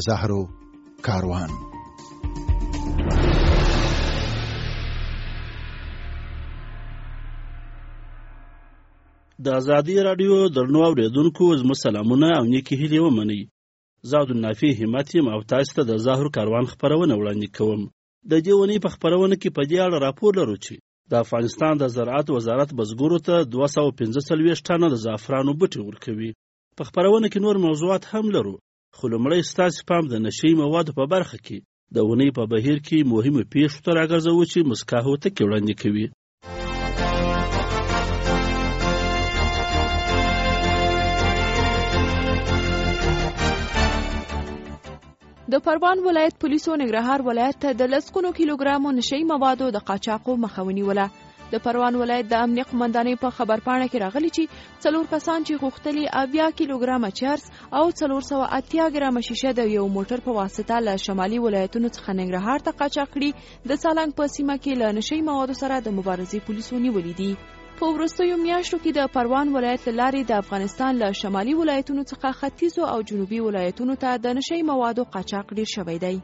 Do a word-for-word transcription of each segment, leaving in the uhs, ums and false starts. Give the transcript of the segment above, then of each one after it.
زهرو کاروان. د ازادي رادیو درنو اوریدونکو زموږ سلامونه او نیکې هیلې ومنئ. زه عبدالنافع همت یم او تاسو ته د زهرو کاروان خپرونه وړاندې کوم. د دې اونۍ په خپرونه کې په دې اړه راپور لرو چې د افغانستان د زراعت وزارت بزګرو ته دوه سوه پنځه څلوېښت ټنه د زعفرانو بوټي ورکوي. په خپرونه کې نور موضوعات هم لرو، خو لومړی ستاسې پام د نشهیي موادو په برخه کې د اونۍ په بهیر کې مهمو پیښو ته راګرځوو چې مسکا هوتکې وړاندې کوي. د پروان ولایت پولیسو ننګرهار ولایت ته د لسګونو کیلوګرامو نشهیي موادو د قاچاقو مخه ونیوله. د پروان ولایت د امنیه قمندانۍ په خبرپاڼه کې راغلي چې څلور کسان چې غوښتلي اویا کیلوګرامه چرس او څلور سوه اتیا ګرامه شیشه د یو موټر په واسطه له شمالي ولایتونو څخه ننګرهار ته قاچاق کړي، د سالنګ په سیمه کې له نشهیي موادو سره د مبارزې پولیسو نیولي دي. په وروستیو میاشتو کې د پروان ولایت له لارې د افغانستان له شمالي ولایتونو څخه ختیځو او جنوبي ولایتونو ته د نشهیي موادو قاچاق ډیر شوی دی.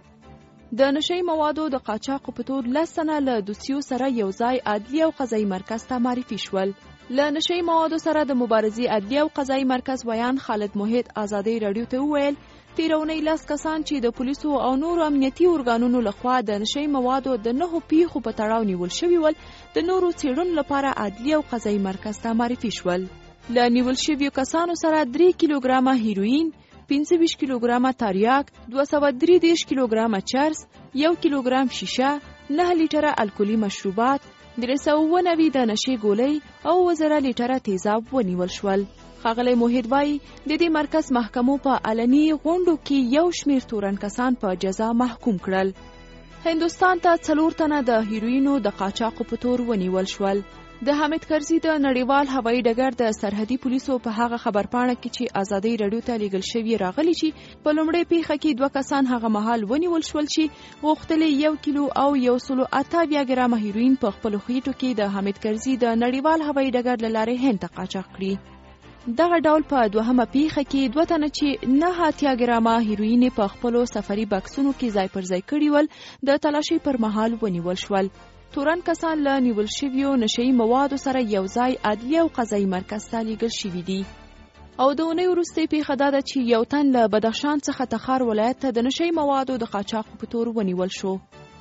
د نشهیي موادو د قاچاقو په تور لس تنه له دوسیو سره یو ځای عدلي او قضایي مرکز ته معرفي شول. له نشهیي موادو سره د مبارزې عدلي او قضایي مرکز ویان خالد موحد ازادي رادیو ته وویل تیرونی لس کسان چې د پولیسو او نورو امنیتي ارګانونو لخوا د نشهیي موادو د نهو پیښو په تړاو نیول شوي ول، د نورو څېړنو لپاره عدلي او قضایي مرکز ته معرفي شول. له نیول شویو کسانو سره درې کیلوګرامه هیروین، پنځه ویشت کیلوګرامه تریاک، دوه سوه درې دېرش کیلوګرامه چرس، یو کیلوګرام شیشه، نه لیټره الکولي مشروبات، درې سوه اووه نوي د نشې ګولۍ او اووه زره لیټره تیزاب ونیول شول. ښاغلی موحد وایي د دې مرکز محکمو په علني غونډو کې یو شمېر تورن کسان په جزا محکوم کړل. هندوستان ته څلور تنه د هیروینو د قاچاقو په تور ونیول شول. د حامد کرزي د نړیوال هوایي ډګر د سرحدي پولیسو په هغه خبرپاڼه کې چې ازادي رادیو ته لیږل شوي راغلي چې په لومړۍ پیښه کې دوه کسان هغه مهال ونیول شول چې غوښتلې یو کیلو او یو سلو اته اویا ګرامه هیروین په خپلو خېټو کې د حامد کرزي د نړیوال هوایي ډګر له لارې هند ته قاچاق کړي. دغه ډول په دوهمه پیښه کې دوه تنه چې نه اتیا ګرامه هیروین په خپلو سفري بکسونو کې ځای پر ځای کړي ول د تلاشۍ پر مهال ونیول شول. تورن کسان له نیول شویو نشهیي موادو سره یو ځای عدلي او قضایي مرکز ته لیږل شوي دي. او د اونۍ وروستۍ پیښه دا ده چې یو تن له بدخشان څخه تخار ولایت ته د نشهیي موادو د قاچاقو په تور ونیول شو.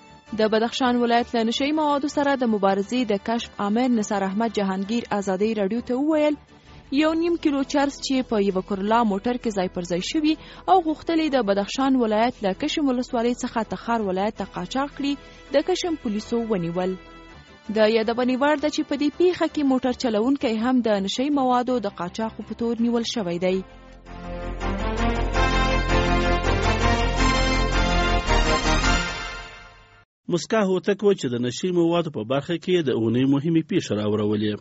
د بدخشان ولایت له نشهیي موادو سره د مبارزې د کشف آمر نثار احمد جهانگیر ازادي رادیو ته وویل یو نیم کیلو چرس چې په یو کورلا موټر کې ځای پر ځای شوي او غوښتلې د بدخشان ولایت له کشم ولسوالۍ څخه تخار ولایت ته قاچاق کړي، د کشم پولیسو ونیول. د یادونې وړ ده چې په دې پیښه کې موټر چلونکی هم د نشهیي موادو د قاچاقو په تور نیول شوی دی. مسکا هوتک و چې د نشهیي موادو په برخه کې د اونۍ مهمې پیښې راورولې.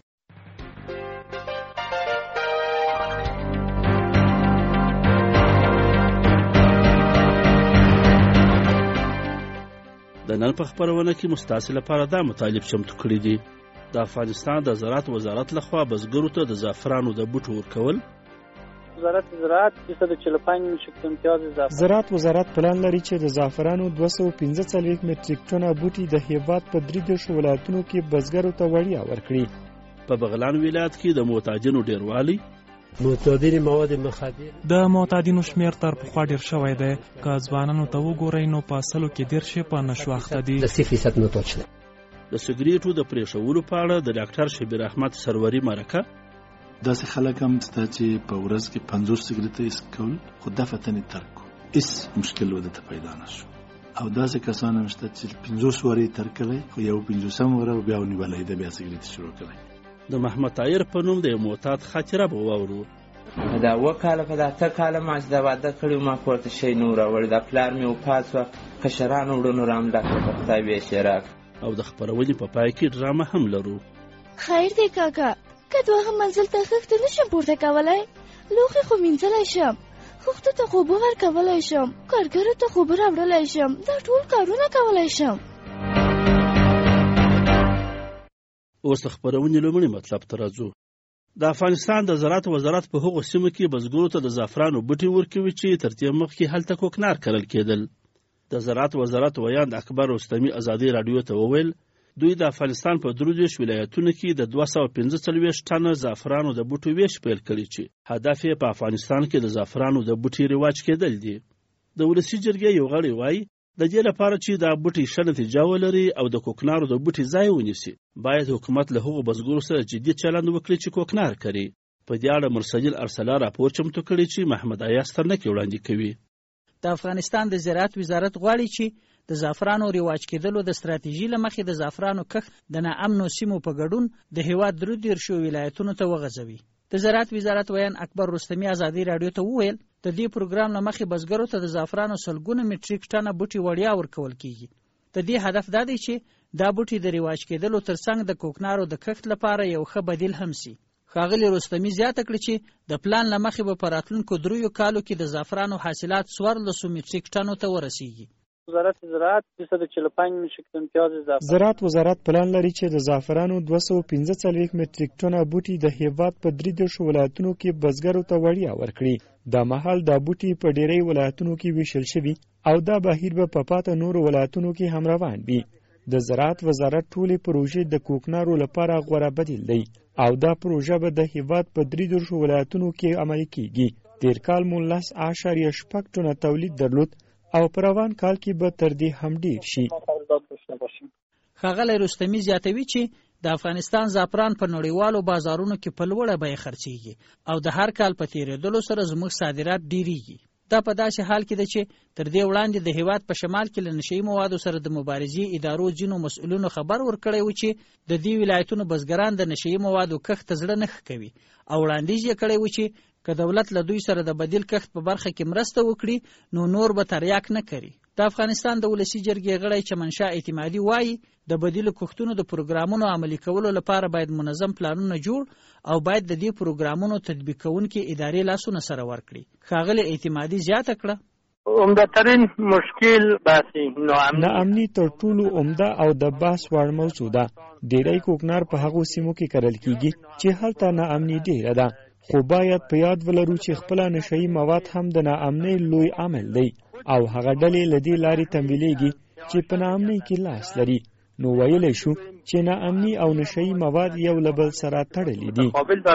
د نن په خپرونه کې مستاسې لپاره دا مطالب چمتو کړي دي. د افغانستان د زراعت وزارت لخوا بزګرو ته د زعفرانو د بوټو ورکول. وزارت زراعت چې د چهل و پنج میټریک امتیاز زعفران زراعت وزارت پلان لري چې د زعفرانو دوه سوه پنځه څلوېښت میټریک ټنه بوټي د هیواد په درې دېرشو ولایتونو کې بزګرو ته وړیا ورکړي. په بغلان ولایت کې د معتادینو ډیروالی معتادین مواد مخدر د معتادینو شمیر تر پخوا ډیر شوی دی. که ځوانانو ته وګورئ نو په سلو کې ډیر شي په نشو اخته دي. د سی فیصد نه توچ ده. د سګریټو د پرېښولو په اړه د ډاکټر شبیر احمد سروري مرکه. داسې خلک هم شته چې په ورځ کې پنځوس سګریټه اسکول خو دفتن ترک هیڅ مشکل ودته پیدا نه شو. او داسې کسان هم شته چې پنځوس وری ترکلی خو یو پنځوسم وره بیا ونیولی د بیا سګریټ شروع کړی. د محمد طاهر په نوم د یو معتاد خاطره به واورو. دا اووه کاله په دا اته کاله ما چې دا واده کړی ما کورته شی نه و راوړی. دا پلار مې وفات شوه، کشرانو وړنو رامډه کړه په خدای به یې شی راکړه. او د خپرونې په پای کې ډرامه هم لرو. خیر دی کاکا، که دوهم منزل ته خښته نشم پورته کولی، لوښي خو مینځلی شم، خښتو ته خو اوبه ورکولی شم، کارګرو ته خو اوبه راوړلی شم، دا ټول کارونه کولی شم. اوس د خپرونې لومړي مطلب ته راځو. د افغانستان د زراعت وزارت په هغو سیمو کې بزګرو ته د زعفرانو بوټي ورکوي چې تر دې مخکې هلته کوکنار کرل کېدل. د زراعت وزارت ویاند اکبر رستمي ازادي راډیو ته وویل دوی د افغانستان په درې دېرش ولایتونو کې د دوه سوه پنځه څلوېښت ټنه زعفرانو د بوټو ویش پیل کړی چې هدف یې په افغانستان کې د زعفرانو د بوټي رواج کېدل دي. د ولسي جرګې یو غړی وایي د دې لپاره چې دا بوټي ښه نتیجه ولري او د کوکنارو د بوټي ځای ونیسي باید حکومت له هغو بزګرو سره جدي چلند وکړي چې کوکنار کوي. په دې اړه مرسجل ارسلا راپور چمتو کړی چې محمد ایاز ترنکي وړاندې کوي. د افغانستان د زراعت وزارت غواړي چې د زعفرانو رواج کېدلو د ستراتیژي له مخې د زعفرانو کښت د ناامنو سیمو په ګډون د هېواد درې دېرشو ولایتونو ته وغځوي. د زراعت وزارت ویان اکبر رستمي ازادي راډیو ته وویل د دې پروګرام له مخې بزګرو ته د زعفرانو سلګونه میټریک ټنه بوټي وړیا ورکول کیږي. د دې هدف دا دی چې دا بوټي د رواج کېدلو ترڅنګ د کوکنارو د کښت لپاره یو ښه بدیل هم سي. ښاغلي رستمي زیاته کړې چې د پلان له مخې به په راتلونکو دریو کالو کې د زعفرانو حاصلات څوارلسو میټریک ټنو ته ورسیږي. وزارت زراعت دویست و چهل و پنج میټریک ټن پیاز زعفران زراعت وزارت پلان لري چې د زعفرانو دوه سوه پنځه څلوېښت میټریک ټنه بوټي د هېواد په درې دېرشو ولایتونو کې بزګرو ته وړیا ورکړي. دا مهال دا بوټي په ډېری ولایتونو کې ویشل شوي او دا بهیر به په پاته نورو ولایتونو کې هم روان وي. د زراعت وزارت ټولې پروژې د کوکنارو لپاره غوره بدیل دی او دا پروژه به د هېواد په درې دېرشو ولایتونو کې عملي کیږي. تېر کال مو لس اعشاریه شپږ ټنه تولید درلود او په روان کال کې به تر دې هم ډیر شي. ښاغلی رستمي زیاتوي چې د افغانستان زعفران په نړیوالو بازارونو کې په لوړه بیه خرڅیږي او د هر کال په تیریدلو سره زموږ صادرات ډیریږي. دا په داسې حال کې ده چې تر دې وړاندې د هېواد په شمال کې له نشهیي موادو سره د مبارزې ادارو ځینو مسؤلینو خبر ورکړی و چې د دې ولایتونو بزګران د نشهیي موادو کښت ته زړه نه ښه کوي او وړاندیز یې کړی و چې که دولت له دوی سره د بدیل کښت په برخه کې مرسته وکړي نو نور به تریاک نه کوي. د افغانستان د ولسي جرګې غړی چمنشاه اعتمادي وایي د بدیلو کښتونو د پروګرامونو عملي کولو لپاره باید منظم پلانونه جوړ او باید د دې پروګرامونو تطبیق کوونکې ادارې لاسونه سره ورکړي. ښاغلي اعتمادي زیاته کړه عمدترین مشکل باسي ناامني تر ټولو عمده او د بحث وړ موضوع ده. ډېری کوکنار په هغو سیمو کې کرل کیږي چې هلته ناامني ډېره ده، خو باید په یاد ولرو چې خپله نشهیي مواد هم د ناامنۍ لوی عامل دی او هغه ډلې له دې لارې تمویلیږي چې په ناامنۍ کې لاس لري. نو ویلی شو چې ناامني او نشهیي مواد یو له بل سره تړلي دي.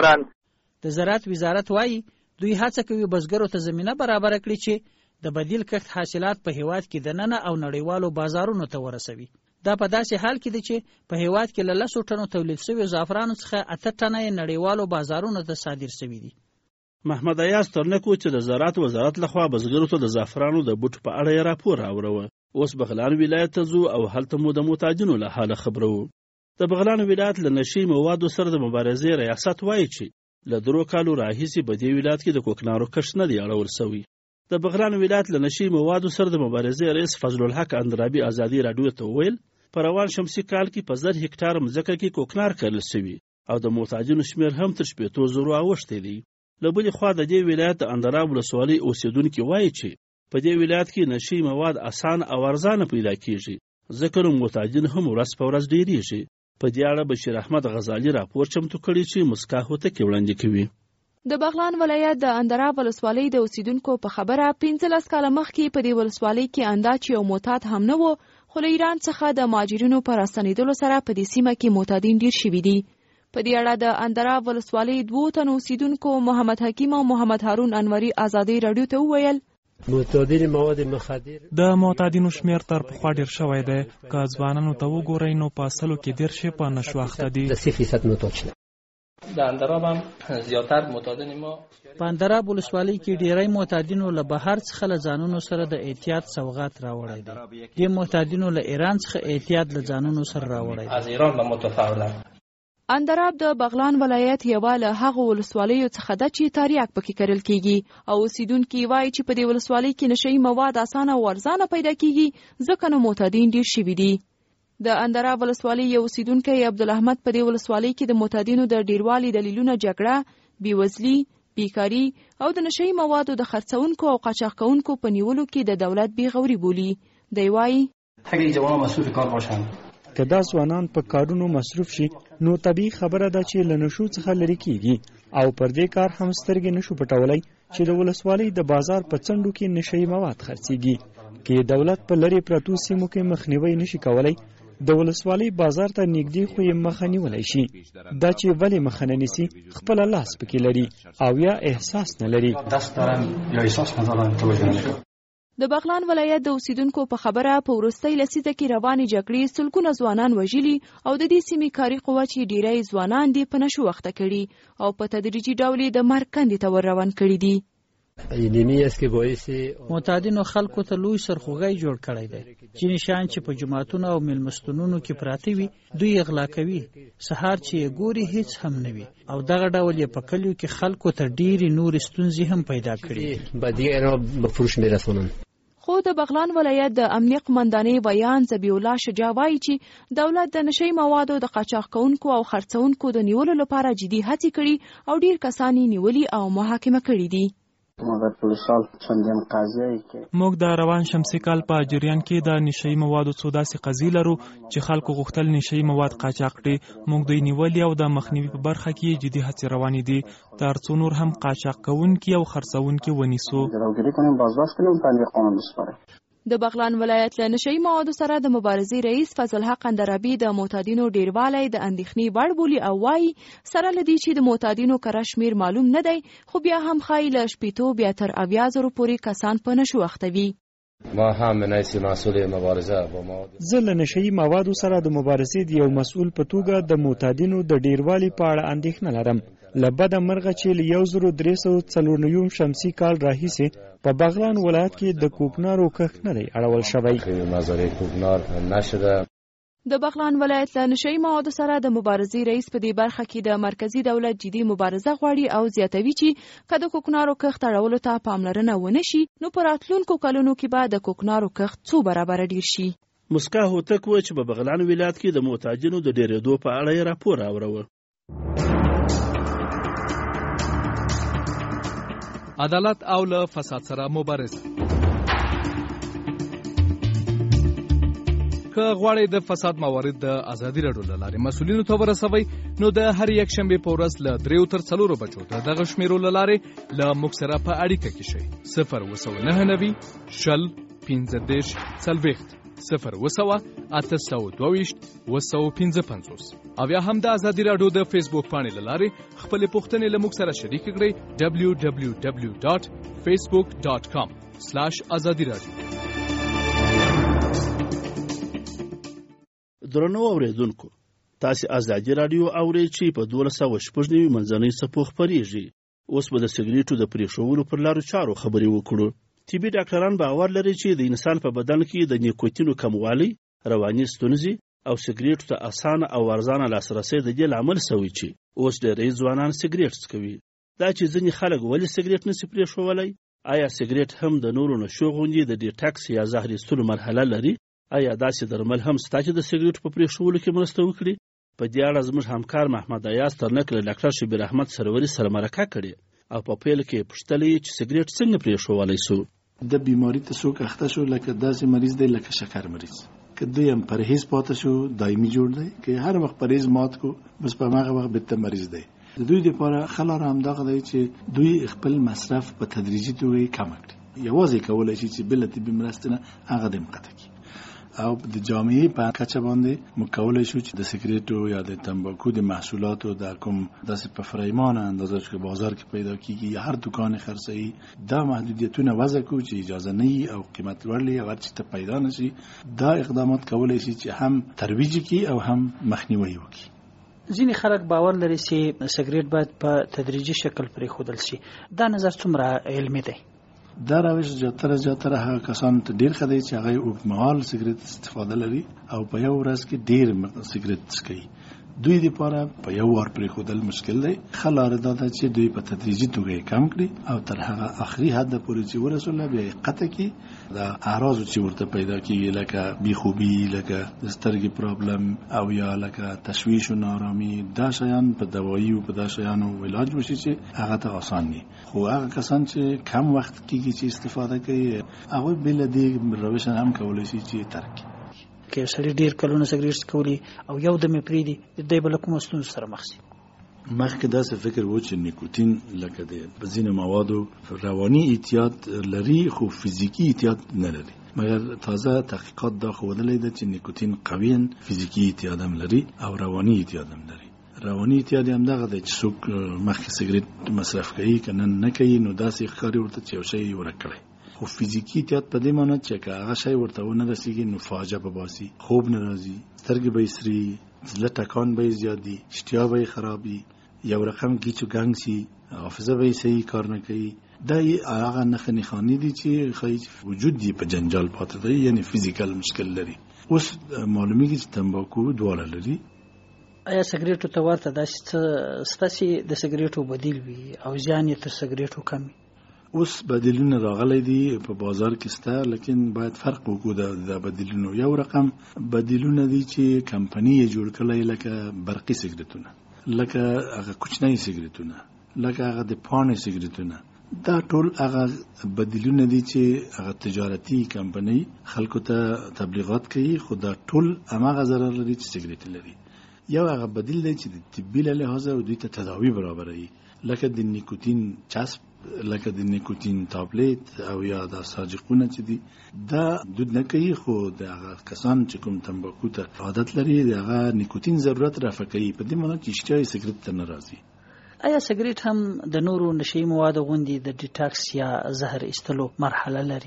د زراعت وزارت وایي دوی هڅه کوي بزګرو ته زمینه برابره کړي چې د بدیل کښت حاصلات په هېواد کې دننه او نړیوالو بازارونو ته ورسوي. دا په داسې حال کې دی چې په هېواد کې له لسو ټنو تولید شویو زعفرانو څخه اته ټنه یې نړیوالو بازارونو ته صادر شوي دي. محمد ایاز ترنکو چې د زراعت وزارت لخوا بزګرو ته د زعفرانو د بوټو په اړه یې راپور راوړوه. اوس بغلان ولایت ته ځو او هلته مو د محتاجینو له حاله خبرو. د بغلان ولایت له نشهیي موادو سره د مبارزې ریاست وایي چې له درو کالو راهیسې په دې ولایت کې د کوکنارو کښت نه دی اړول سوی. د بغلان ولایت له نشهیي موادو سره د مبارزې رئیس فضل الحق اندرابي ازادي راډیو ته وویل په روان شمسي کال کې په زر هکټار مځکه کې کوکنار کرل سوي او د محتاجینو شمېر هم تر شپېتو زرو اوښتی دی. له بلې خوا د دې ولایت د اندراب ولسوالۍ اوسېدونکي وایي چې په دې ولایت کې نشهیي مواد اسان او ارزانه پیدا کیږي ځکه نو محتاجین هم ورځ په ورځ ډېریږي. په دې اړه بشیر احمد غزالي راپور چمتو کړی چې مسکا هوتکې وړاندې کوي. د بغلان ولایت د اندراب ولسوالۍ د اوسیدونکو په خبره پنځلس کاله مخکې په دې ولسوالۍ کې انداز یو معتاد هم نه و، خو له ایران څخه د مهاجرینو په راستنېدلو سره په دې سیمه کې معتادین ډېر شوي دي. په دې اړه د اندراب ولسوالۍ دوو تنو اوسیدونکو محمد حکیم او محمد هارون انوري ازادي راډیو ته وویل معتادین مواد مخدر د معتادینو شمیر تر پخوا ډېر شوی دی. که ځوانانو ته وګورئ نو په سلو کې دېرش یې په نشو اخته دي. د اندراب هم زیاتر معتادین ما په اندراب ولسوالۍ کې ډېری معتادینو له بهر څخه له ځانونو سره د احتیاط سوغات راوړی دی. دې معتادینو له ایران څخه احتیاط له ځانونو سره راوړی دی. از ایران به متفاوله. اندراب د بغلان ولایت یوه له هغو ولسوالیو څخه ده چې تریاک پکې کرل کیږي او اوسیدونکي وایي چې په دې ولسوالۍ کې نشهیي مواد اسانه او ارزانه پیدا کیږي ځکه نو معتادین ډېر شوي دي. د اندراب ولسوالۍ یو اوسیدونکی عبدالاحمد په دې ولسوالۍ کې د معتادینو د ډیروالي دلیلونه جګړه، بېوزلي، بیکاري او د نشهیي موادو د خرڅونکو او قاچاق کوونکو په نیولو کې د دولت بې غوري بولي. دی وایي اگه جوانان مسئول کار باشن که دا ځوانان په کارونو مصروف شي نو طبیعي خبره ده چې له نشو څخه لرې کیږي او پر دې کار هم سترګې نشو پټولی چې د ولسوالۍ د بازار په څنډو کې نشهیي مواد خرڅیږي. که دولت په لرې پرتو سیمو کې مخنیوی نشي کولی د ولسوالۍ بازار ته نږدې خو یې مخه نیولی شي. دا چې ولې مخه نه نیسي خپله لاس پکې لري او یا احساس نه لري. د بغلان ولایت د اوسیدونکو په خبره په وروستۍ لسیزه کې روانې جګړې سلګونه ځوانان وژلي او د دې سیمې کاري قوه چې ډیری ځوانان دې په نشو وخته کړي او په تدریجي ډول د مرګ کندې ته ور روان کړي دي. معتادینو خلکو ته لوی سرخوږی جوړ کړی دی. ځینې شیان چې په جوماتونو او میلمستونونو کې پراته وي دوی اغلا کوي، سهار چې یې ګوري هیڅ هم نه وي او دغه ډول یې په کلیو کې خلکو ته ډېرې نورې ستونزې هم پیدا کړي. خو د بغلان ولایت د امنیه قمندانۍ ویان ذبیح الله شجاع وایي چې دولت د نشهیي موادو د قاچاق کوونکو او خرڅوونکو د نیولو لپاره جدي هڅې کړي او ډېر کسان یې نیولي او محاکمه کړي دي. موږ د روان شمسي کال په جریان کې د نشهیي موادو څو داسې قضیې لرو چې خلکو غوښتل نشهیي مواد قاچاق کړي. موږ دوی نیولي او د مخنیوي په برخه کې جدي هڅې روانې دي تر څو نور هم قاچاق کوونکي او خرڅوونکي ونیسو. د بغلان ولایت له نشهیي موادو سره د مبارزې رئیس فضل حق اندرابي د معتادینو ډیروالی د اندېښنې وړ بولي او وایي سره له دې چې د معتادینو کره شمیر معلوم نه دی خو بیا هم ښایي له شپېتو بیا تر اویا زرو پورې کسان په نشو اخته وي. ما هم من حیث مسئول مبارزه با مواد زه له نشهیي موادو سره د مبارزې د یو مسؤل په توګه د معتادینو د ډیروالي په اړه اندېښنه لرم. له بده مرغه چې له یو زرو درې سوه څلور نوي شمسي کال راهیسې په بغلان ولایت کې د کوکنارو کښت نه دی اړول شوی. د بغلان ولایت له نشهیي موادو سره د مبارزې رئیس په دې برخه کې د مرکزی دولت جدي مبارزه غواړي او زیاتوي چې که د کوکنارو کښت اړولو ته پاملرنه ونه شي نو په راتلونکو کلونو کې به د کوکنارو کښت څو برابره ډیر شي. مسکا هوتک و چې په بغلان ولایت کې د معتادینو د ډیرېدو په اړه یې راپور راوړو. عدالت او له فساد سره مبارزه. که غواړئ د فساد موارد د ازادي راډیو له لارې مسؤلینو ته ورسوئ نو د هر یک شنبې په ورځ له دریو تر څلورو بجو د دغه شمیرو له لارې له موږ سره په اړیکه کې شئ. صفر اووه سوه نهه نوي شل پنځه دېرش څلوېښت صفر اووه سوه اته سوه دوه ویشت اووه سوه پنځه پنځوس او یا هم د ازادي راډیو د فیسبوک پاڼې له لارې خپلې پوښتنې له موږ سره شریکې کړئ. ډبلیو ډبلیو ډبلیو ډاټ فیسبوک ډاټ کام سلاش ازادي راډیو. درنو اوریدونکو، تاسې ازادي راډیو اورئ چې په دولس سوه شپږ نوي منځنۍ څپو خپرېږي. اوس به د سګریټو د پرېښولو پر لارو چارو خبرې وکړو. طبي ډاکټران باور لري چې د انسان په بدن کې د نیکوتینو کموالی، رواني ستونزې او سګریټو ته اسانه او ارزانه لاسرسی د دې لامل شوی چې اوس ډېری ځوانان سګریټ څکوي. دا چې ځینې خلک ولې سګریټ نشي پرېښولی؟ آیا سګریټ هم د نورو نشو غوندې د ډیټاکس یا زهر ایستلو مرحله لري؟ آیا داسې درمل هم شته چې د سګریټو په پرېښولو کې مرسته وکړي؟ په دې اړه زموږ همکار محمد ایاز ترنک له ډاکټر شبیر احمد سروري سره مرکه کړې او په پیل کې یې پوښتلې چې سګریټ څنګه پرېښولی شو. د بیماری ته څوک اخته شو لکه داسې مریض دی لکه شکر مریض، که دوی هم پرهیز پاتې شو دایمي جوړ دی، که هر وخت پرهیز مات کو بس په هغه وخت بهتر مریض دی. د دوی لپاره ښه لاره همدغه دی چې دوی خپل مصرف په تدریجي توګه کم کړي. یوازې کولی شي چې بله طبي مرستې نه هغه دې قطع کړي او د جامعې په کچه باندې موږ کولی شو چې د سګریټو یا د تمباکو د محصولاتو د کوم داسې په فرایمانه اندازه چې بازار کې پیدا کیږي یا هر دکان خرڅوي دا محدودیتونه وضع کړو چې اجازه نه وي او قیمت لوړ وي او هر چې ته پیدا نه شي. دا اقدامات کولی شي چې هم ترویج کړي او هم مخنیوي وکړي. ځینې خلک باور لري چې سګریټ باید په تدریجي شکل پرېښودل شي. دا نظر څومره علمي دی؟ دا روش زیاتره زیاتره هغه کسانو ته ډېر ښه دی چې هغه اوږدمهال سګریټ استفاده لري او په یو ورځ کې ډېر سګریټ څکوي. دوی لپاره په یو وار پرېښودل مشکل دی. ښه لاره دا ده چې دوی په تدریجي توګه یې کم کړي او تر هغه آخري حد پورې چې ورسوله بیا یې قطع کړي. دا اعراضو چې ورته پیدا کېږي لکه بېخوبي، لکه د سترګې پرابلم او یا لکه تشویش و نارامي، دا شیان په دوایي او په دا شیانو علاج وشي چې هغه ته آسان دي. خو هغه کسان چې کم وخت کېږي چې استفاده کوي هغوی بله دې روش هم کولی شي چې ترک کړي. کې سړی ډیر کلونه سګریټ څکولي او یو دمې پرېږدي دی به له کومو ستونزو سره مخ شي. مخکې داسې فکر و چې نیکوتین لکه د ځینې موادو رواني اعتیاد لري خو فزیکی اعتیاد نه لري، مګر تازه تحقیقات دا ښودلی ده چې نیکوتین قویا فزیکی اعتیاد هم لري او رواني اعتیاد هم لري. رواني اعتیاد هم دغه دی چې څوک مخکې سګریټ مصرف کوي که نه نه کوي نو داسې ښکاري ورته چې یو شی یې ورک کړی. خو فزیکی اعتیاد په دې معنی چې که هغه شی ورته ونه رسېږي نو فاجعه به باسي، خوب نه راځي، سترګې به یې سري، زړه ټکان به یې زیات دي، اشتها به یې خراب وي، یو رقم گیچ و گنگ شي، حافظه به یې صحیح کار نه کوي. دا هغه نښې نښانې دي چې ښایي وجود یې په جنجال پاتې دی، یعنې فزیکل مشکل لري. اوس معلومیږي چې تمباکو دواړه لري. آیا سګریټو ته ورته داسې څه شته چې د سګریټو بدیل وي او زیان یې تر سګریټو کم وي؟ اوس بدیلونه راغلی دي په بازار کې سته، لیکن باید فرق وکړو د بدیلونو. یو رقم بدیلونه دي چې کمپنۍ یې جوړ کړی، لکه برقي سګریټونه، لکه هغه کوچنۍ سګریټونه، لکه هغه د پاڼې سګریټونه. دا ټول هغه بدیلونه دي چې هغه تجارتي کمپنۍ خلکو ته تبلیغات کوي، خو دا ټول هماغه ضرر لري چې سګریټ لري. یو هغه بدیل دی چې د طبي له لحاظه دوی ته تداوی برابروي، لکه د نیکوتین چسب، لکه د نیکوتین تابلیت او یا د ساجقونه چې دي. دا دود نه کوي، خو د هغه کسان چې کوم تمباکو ته عادت لري د هغه نیکوتین ضرورت رافع کوي، په دې معنی چې اشتهای سګریټ ته نه راځي. آیا سګریټ هم د نورو نشي موادو غوندې د ډیټاکس یا زهر ایستلو مرحله لري؟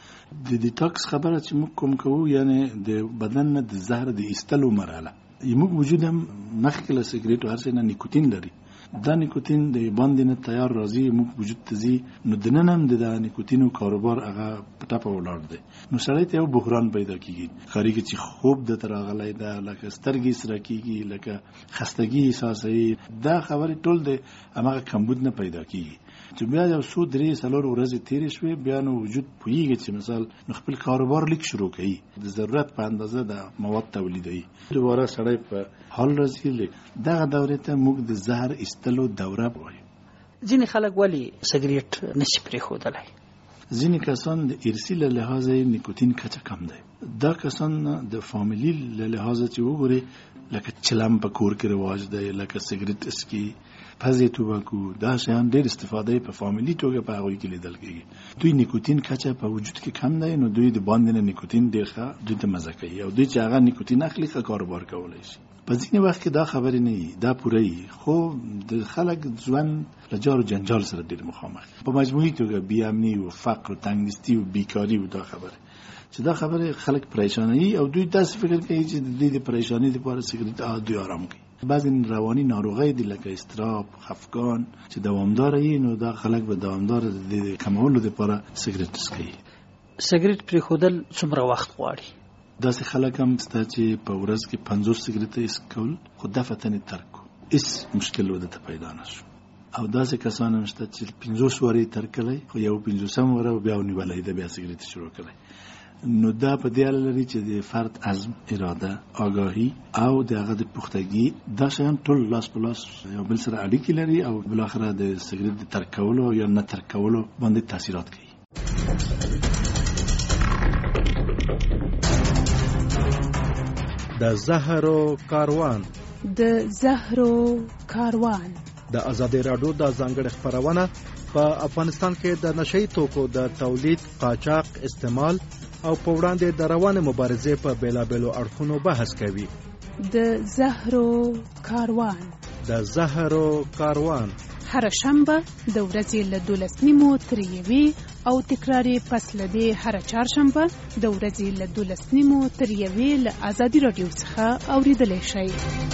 د ډیټاکس خبره چې موږ کوم کوو، یعنی د بدن نه د زهر د ایستلو مرحله، موږ وجود هم مخکې له سګریټ هر څه نه نیکوتین لري. دا نیکوتین د باندې نه تیار راځي، موږ وجود ته ځي، نو د نن هم د نیکوتینو کاروبار هغه په ټپه ولاړ دی. نو سړی ته یو بحران پیدا کیږي، خاري چې خوب د تر راغلی ده، لکه سترګې سره کیږي، لکه خستګي احساسوي. دا خبرې ټول د هماغه کمبود نه پیدا کیږي چې بیا یو څو درې څلور ورځې تېرې شوې، بیا نو وجود پوهېږي چې مثال خپل کاروبار لیک شروع کوي، د ضرورت په اندازه د مواد تولیدوي، دوباره سړی په حال راځي. دغه دورې ته موږ د زهر ایستلو دوره وایو. ځینې خلک ولې سګریټ نشي پرېښودلی؟ ځینې کسان د ارثي له لحاظه نیکوتین کچه کم دی. دا کسان د فامیلي له لحاظه چې وګوري، لکه چلم په کور کې رواج دی، لکه سګریټ اسکي، پزې توباکو، دا شیان ډېر استفاده په فامیلي توګه په هغوی کې لیدل کېږي. دوی نیکوتین کچه په وجود کې کم دی، نو دوی د باندې نه نیکوتین ډېر ښه دوی ته مزه کوي، او دوی چې هغه نیکوتین اخلي ښه کاروبار کولی شي. په ځینې وخت کې دا خبرې نه وي، دا پوره وي، خو د خلک ژوند له جار و جنجال سره ډېر مخامخ، په مجموعي توګه بې امني و فقر و تنګدستي و بیکاري و دا خبره چې دا خبره خلک پریشانوي، او دوی داسې فکر کوي چې د دې د پریشانۍ لپاره سګریټ دوی آرام کوي. بعضې رواني ناروغۍ دي لکه اضطراب، خفګان چې دوامداره وي، نو دا خلک به دوامداره د دې کمولو لپاره سګریټ څکوي. سګریټ پرېښودل څومره وخت غواړي؟ داسې خلک هم شته چې په ورځ کې پنځوس سګریټه څکول، خو دفعتاً یې ترک کړو، هېڅ مشکل ورته پیدا نه شو. او داسې کسان هم شته چې پنځوس واره یې ترک کړی، خو یو پنځوسم واره بیا ونیولی ده، بیا سګریټ شروع کړی. نو دا په دې اړه لري چې د فرد عزم، اراده، آگاهي او د هغه د پختګي، دا شیان ټول لاس په لاس یو بل سره اړیکې لري، او بالاخره د سګریټ د ترک کولو یا نه ترک کولو باندې تاثیرات کوي. د زهرو کاروان د زهرو کاروان د ازادي راډیو د ځانګړي خبرونه په افغانستان کې د نشئی توکو د تولید، قاچاق، استعمال او په وړاندې د روانه مبارزې په بیلابېلو اړخونو بحث کوي. د زهرو کاروان د زهرو کاروان هر شنبه د ورځې له دولس نیمو تر یوې او تکراري پس له دې هر چهارشنبه د ورځې له دولس نیمو تر یوې له ازادي راډیو څخه اورېدلی شئ.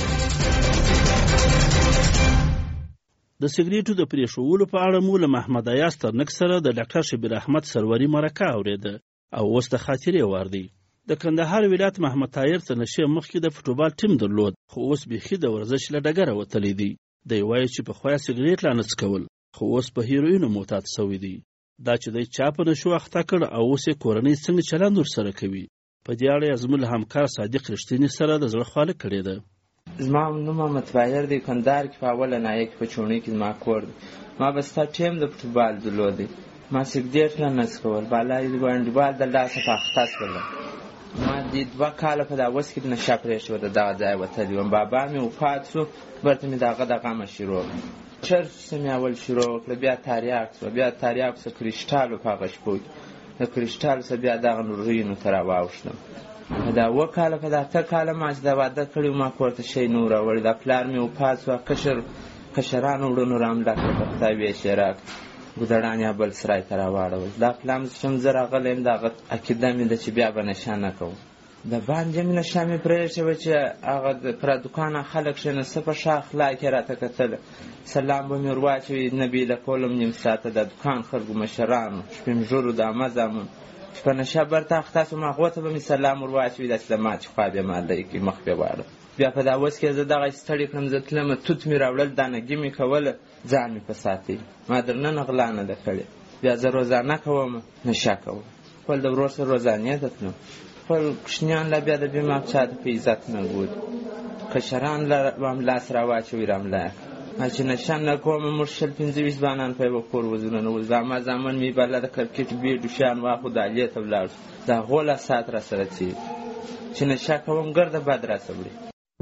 د سګریټو د پرېښودلو په اړه مو له محمد ایاز ترنک سره د ډاکټر شبیر احمد سروري مرکه اورېده، او اوس د خاطرې وار دی. د کندهار ولایت محمد طاهر تر نشې مخکې د فوټبال ټیم درلود، خو اوس بیخي د ورزش له ډګره وتلی دی. دی وایي چې پخوا سګریټ لا نه څکول، خو اوس په هیروینو معتاد سوی دی. دا چې دی چا په نشو اخته کړ، او اوس یې کورنۍ څنګه چلند ورسره کوي، په دې اړه یې زموږ له همکار صادق رښتیني سره د زړه خواله کړې ده. زما نوم محمد طاهر دی، کندهار کې په اوله ناحیه کې په چوڼۍ کې زما کور دی. ما به ستا ټیم د فوټبال درلودی، ما سګریټ لا نه څکول، بالا یې د هینډبال د لاسه په اخته شولم. ما دې دوه کاله په دا اوس کې نشه پرېښې وه، د دغه ځای وتلي وم. بابا مې وفات شو، برته مې د هغه د غمه شروع کړه. چرچ څه مې اول شروع وکړه، بیا تریاک شوه، بیا تریاک څه کریسټال په هغه شپو کې، د کریسټال څه بیا دغه رویینو ته راواوښتم. په دا اووه کاله په دا اته کاله ما چې دا واده کړی و، ما کور ته شی نه و راوړی. دا پلار مې وفات شوه، کشر کشرانو وړونو رامله کړه، په خدای ویش یې راکړه، ګودړان یا بل سرای ته راواړول. دا پلان چې کوم زه راغلی یم، د هغه عقیده مې ده چې بیا به نشه نه کوم. د باندې مې نشه مې پرېښې وه چې هغه پر دوکانه خلک کښېناسته، په ښه اخلاق یې راته کتله، سلام به مې ور واچوي، نه بیله کولم نیم ساعته. د دوکان خلکو مشرانو، سپین ږیرو، د عمه زامنو چې په نشه برته اخته شوم، هغو ته به مې سلام ور واچوي، داسې د ما چې خوا بې ما لرې کړي، مخ بې واړه. بیا په دا اوس کې زه دغه ستړی کړم، زه تلمه، توت مې راوړل، دانګي مې کوله، ځان مې په ساتي، ما در ننه غلا نه ده کړې. بیا زه روزانه کوم، نشه کوم، خپل د ورور سره روزانې ته تلم، خپل کوچنیان له بیا د بېما چا ته په عزت نه ګوري، کشران له هم لاس راواچوي، رامله یې کړه. چې نشه نه کوم، موږ شل پېنځه ویشت ځوانان په یوه کور وځو ننوځو. زما زامن مې بله د کرکټ بیډ شیان واخلو، د علي ته ولاړ شو، د هغو له ساعت را سره څېري چې نشه کوم، ګرده بد راسه وړي.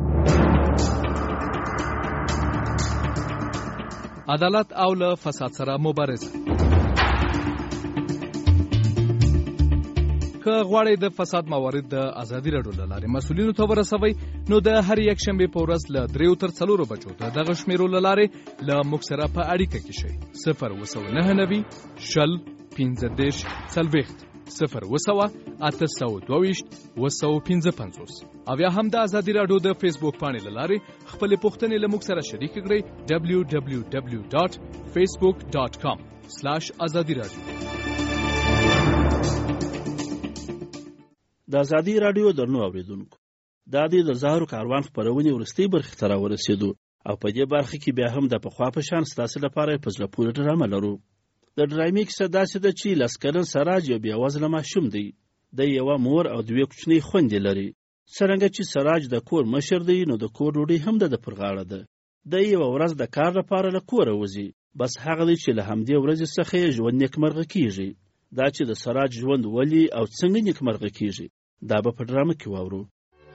عدالت او له فساد سره مبارزه. که غواړئ د فساد موارد د ازادي راډیو له لارې مسؤلینو ته ورسوئ، نو د هر یک شنبې په ورځ له دریو تر څلورو بجو د دغه شمیرو له لارې له موږ سره په اړیکه کې شئ. صفر اوه سوه نهه نوي شل پنځه دېرش څلوېښت، صفر اوه سوه اته سوه دوه ویشت اوه سوه پنځه پنځوس. او یا هم د ازادي راډیو د فیسبوک پاڼې له لارې خپلې پوښتنې له موږ سره شریکې کړئ. ډبلیو ډبلیو ډبلیو ډاټ فیسبوک ډاټ کام سلاش ازادي راډیو. د ازادي راډیو درنو اوریدونکو، دا د زهرو کاروان خپرونې وروستۍ برخې ته راورسېدو، او په دې برخه کې بیا هم د پخوا په شان ستاسو لپاره په زړه پورې ډرامه لرو. د ډرامې کیسه داسې ده چې لس کلن سراج یو بېوزله ماشوم دی. د یوه مور او دوې کوچنۍ خویندې لري. څرنګه چې سراج د کور مشر دی، نو د کور ډوډۍ هم د ده پر غاړه ده. د یوه ورځ د کار لپاره له کوره وځي، بس هغه دی چې له همدې ورځې څخه یې ژوند نیکمرغه کیږي. دا چې د سراج ژوند ولې او څنګه نیکمرغه کیږي، دا به په ډرامه کې واورو.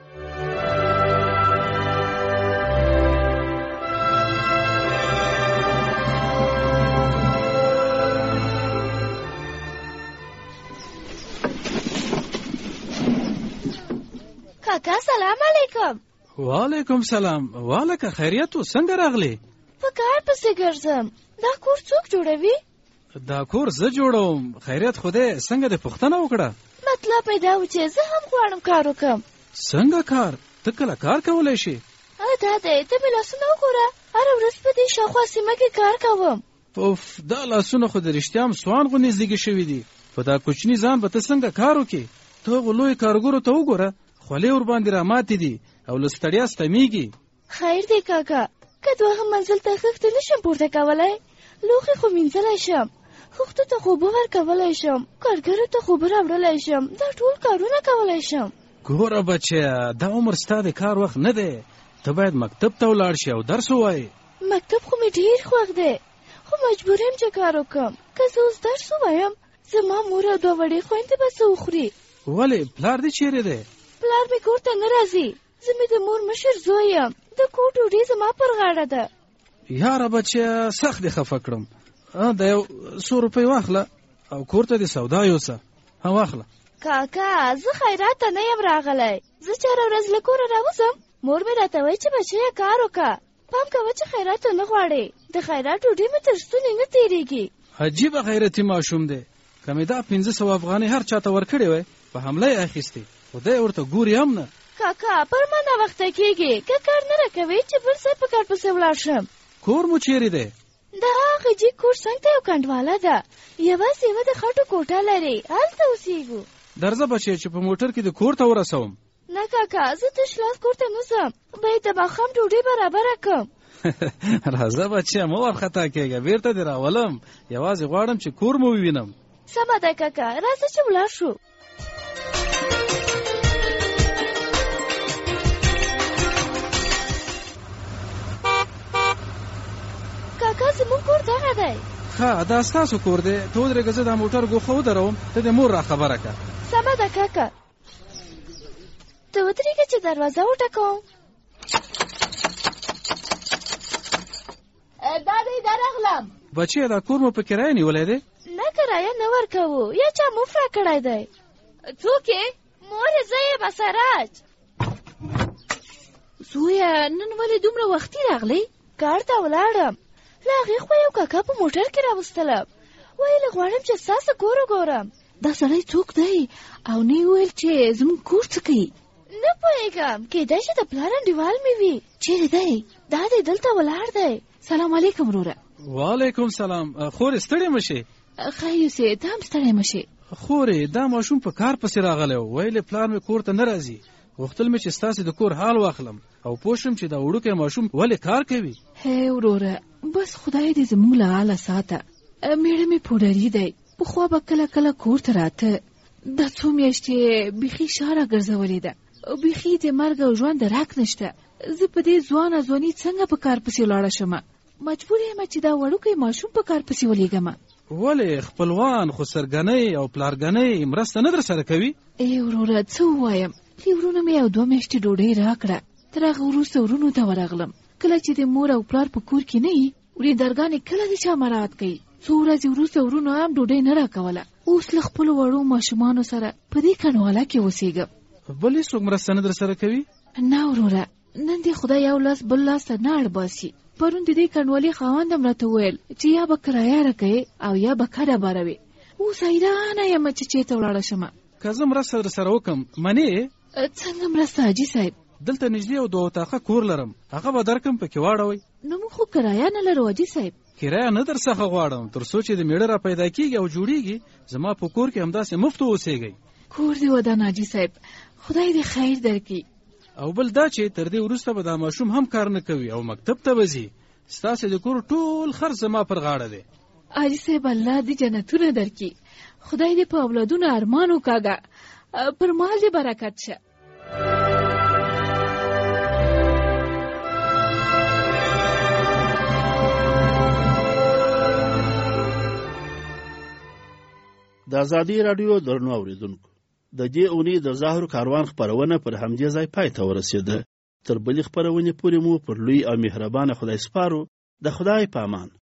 کاکا سلام علیکم. وعلیکم سلام. والکه خیریت و، څنګه راغلی؟ په کار پسې ګرځم. دا کور څوک جوړوي؟ دا کور زه جوړوم. خیریت خدای، څنګه دې پوښتنه وکړه؟ مطلب پیدا و چې زه هم غواړم کار وکړم. څنګه کار؟ ته کله کار کولی شي؟ دا دی، ته مې لاسونه وګوره، هره ورځ په دې شاوخوا سیمه کې کار کوم. اوف، دا لاسونه خو د رښتیا هم سوان غوندې زیږې شوي دي. په دا کوچني ځان به ته څنګه کار وکړې؟ ته هغو لویو کارګرو ته وګوره، خولې ورباندې راماتې دي او له ستړیا ستمیږي. خیر دی کاکا، که دوهم منزل ته خښته نشم پورته کولی، لوښي خو مینځلی شم، خښتو ته خو اوبه ورکولی شم، کارګرو ته خو اوبه راوړلی شم، دا ټول کارونه کولی شم. ګوره بچیه، دا عمر ستا د کار وخت نه دی. ته باید مکتب ته ولاړ شي او درس ووایې. مکتب خو مې ډېر خوښ دی، خو مجبور یم چې کار وکړم. که زه اوس درس ووایم، زما مور او دوه وړې خویندې به څه وخوري؟ ولې پلار دې چیرې دی؟ پلار مې کور ته نه راځي. زه مې د مور مشر زوی یم، د کور ډوډۍ زما پر غاړه ده. یاره بچیه، سخت دې خفه کړم. د یو څو روپۍ واخله او کور ته دې سودا یوسه. ها واخله. کاکا، زه خیرات ته نه یم راغلی. زه چې هره ورځ له کوره راوځم، مور مې راته وایي چې بچیه کار وکړه، پام کوه چې خیرات ته نه غواړې. د خیرات ډوډۍ مې تر ستوني نه تېرېږي. عجیبه غیرتي ماشوم دی. که مې دا پنځه سوه افغانۍ هر چا ته ورکړې وای، په حمله یې اخیستې. خدای ورته ګوري هم نه. کاکا، پر ما ناوخته کېږي. که کار نه راکوې چې بل ځای په کار پسې ولاړ شم. کور مو چیرې دی؟ د هغه جي کور څنګ ته یو کنډواله ده، یوازې یوه د خټو کوټه لري، هلته اوسېږو. درځه بچیه چې په موټر کې د کور ته ورسوم. نه کاکا، زه تش لاس کور ته نه ځم، باید د ماښام ډوډۍ برابره کړم. راځه بچیه، مه وارخطا کېږه، بېرته دې راولم. یوازې غواړم چې کور مو ووینم. سمه ده کاکا، راځه چې ولاړ شو. کاکا، زموږ کور دغه دی. ښه، دا ستاسو کور دی. ته ودرېږه، زه دا موټر ګوښه ودروم، ته د مور را خبره کړه. سمه ده کاکا. ته ودرېږه چې دروازه وټکوم. دا دی دا راغلم. بچی دا کور مو په کرایه نیولی دی؟ نه کرایه نه ورکوو، یا چا مفت را کړی دی. څوک یې؟ مور یې زه یم اسراج. زویه نن ولې دومره وختي راغلی؟ کار ته ولاړم، له هغې خوا یو کاکا په موټر کې راوستلم، ویل غواړم چې ستاسو کور وګورم. دا سړی څوک دی او نه یې ویل چې زموږ کور څه کوي؟ نه پوهېږم، کېدای شي د پلار انډیوال مې وي. چیرې دی؟ دا دی دلته ولاړ دی. سلام علیکم وروره. وعلیکم سلام. خورې ستړې مه شې؟ ښه یوسې ته هم ستړی مه شې. خورې دا ماشوم په کار پسې راغلی و، ویلې پلار مې کور ته نه راځي، غوښتل مې چې ستاسې د کور حال واخلم او پوه شم چې دا وړوکی ماشوم ولې کار کوي. هی وروره بس خدای دې زموږ له حاله ساته. میړه مې پوډري دی، پخوا به کله کله کور ته راته، دا څو میاشتې بیخي شاره ګرځولې ده، بیخي د مرګ او ژوند راک نشته. زه په دې ځوانه ځواني څنګه په کار پسې ولاړه شمه؟ مجبور یم چې دا وړوکی ماشوم په کار پسې ولېږمه. ولې خپلوان خسرګنۍ او پلارګنۍ مرسته نه در سره کوي؟ ای وروره څه ووایم، لی ورونه مې یو دوه میاشتې ډوډۍ راکړه، تر هغه وروسته ورونو ته ورغلم. کله چې د مور او پلار په کور کې نه وي، وریندارګانې کله د چا مراعات کوي. څو ورځې وروسته ورونو هم ډوډۍ نه راکوله. اوس له خپلو وړو ماشومانو سره په دې کنډواله کې اوسېږم. بل هېڅوک مرسته نه در سره کوي؟ نه وروره، نن دې خدای یو لاس بل لاس ته نه اړ باسي. پرون د دې کنډوالې خاوند هم راته وویل چې یا به کرایه راکوې او یا به کډه باروې. اوس حیرانه یم چې چېرته ولاړه شمه. که زه مرسته در سره وکړم منې؟ څنګه مرسته حاجي صاحب؟ دلته نږدې یو دوه اتاقه کور لرم، هغه به درکړم پکې واړوئ. نو موږ خو کرایه نه لرو حاجي صاحب. کرایه نه در څخه غواړم، تر څو چې د میړه را پیدا کېږي او جوړېږي، زما په کور کې همداسې مفت اوسېږئ. کور دې ودان حاجي صاحب، خدای دې خیر درکړي. او بل دا چې تر دې وروسته به دا ماشوم هم کار نه کوي او مکتب ته به ځي. ستاسې د کور ټول خرڅ زما پر غاړه دی. حاجي صاحب الله دې جنتونه درکړي، خدای دې په اولادونو ارمان وکاږه، پر مال دې برکت شه. د ازادي راډیو درنو اوریدونکو، د دې اونۍ د ظاهر کاروان خپرونه پر همدې ځای پای ته ورسېده. تر بلې خپرونې پورې مو پر لوی او مهربانه خدای سپارو. د خدای په امان.